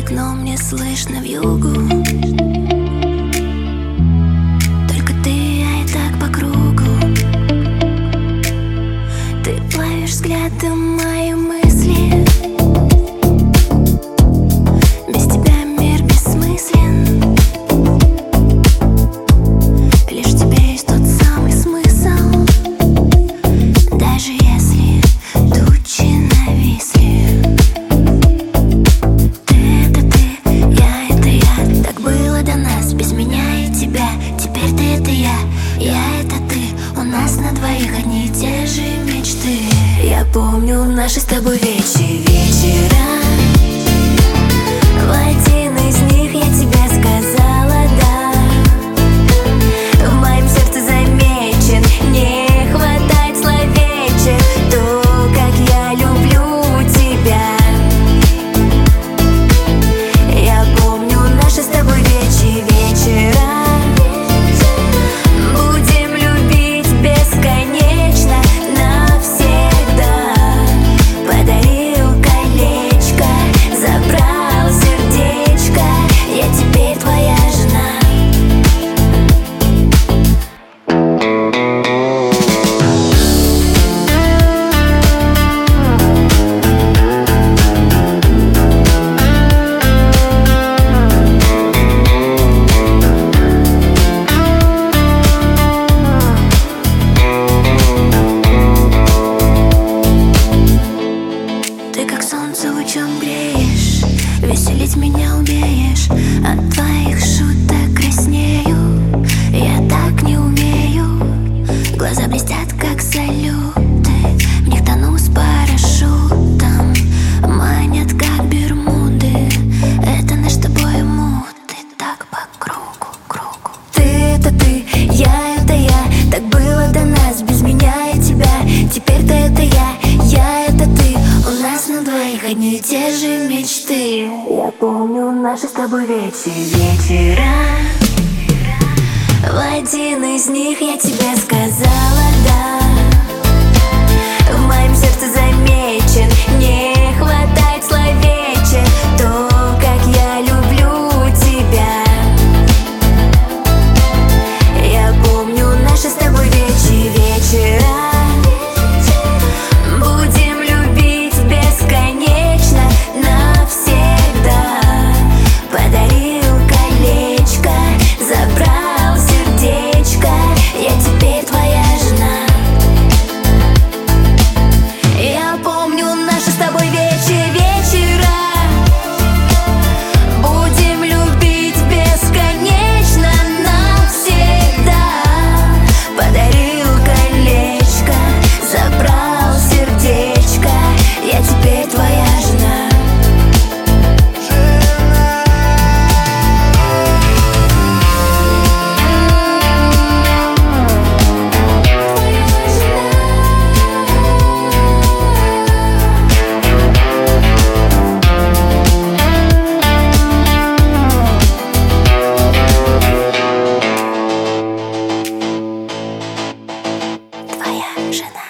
окном мне слышно вьюгу. Только ты, а и так по кругу. Ты плавишь взглядом мои мысли. Без тебя мир бессмыслен. Лишь в тебе есть тот самый смысл. Даже если тучи нависли. Ты это ты, я это я. Так было до нас, без меня и тебя. Теперь ты это я это ты. У нас на двоих одни и те же мечты. Я помню наши с тобой вечера. В один из них я тебе сказала да. В моем сердце замечен, не хватает словечек. То, как я люблю тебя. Я помню наши с тобой вечера. Будем любить бесконечно, навсегда. Подарил колечко, забрал сердечко. Я теперь твоя жена. Ты как солнце лучом греешь, веселить меня умеешь. От твоих шуток краснею, я так не умею. Глаза блестят как салюты, в них тону с парашютом. Манят как бермуды, это наш с тобой муд. Ты так по кругу. Ты это ты, я это я. Так было до нас, без меня и тебя. Теперь ты это я это ты. У нас на двоих одни и те же мечты. Я помню наши с тобой вечера. В один из них я тебе сказала да. В моем сердце замечен, не хватает словечек. То, как я люблю тебя. Я помню наши с тобой вечера. Будем любить бесконечно, навсегда. Подарил колечко, забрал сердечко. Я теперь твоя жена. Я помню наши с тобой вечера. Будем любить бесконечно, навсегда. Подарил колечко, забрал сердечко. Я теперь твоя жена. Твоя жена.